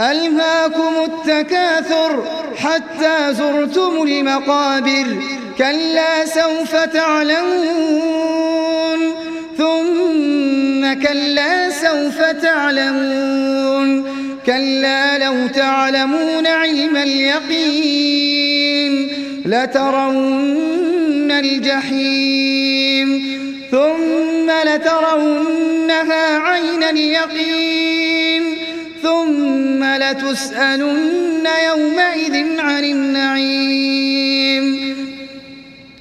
ألهاكم التكاثر حتى زرتم المقابر كلا سوف تعلمون ثم كلا سوف تعلمون كلا لو تعلمون علم اليقين لترون الجحيم ثم لترونها عين اليقين ثم لتسألن يومئذ عن النعيم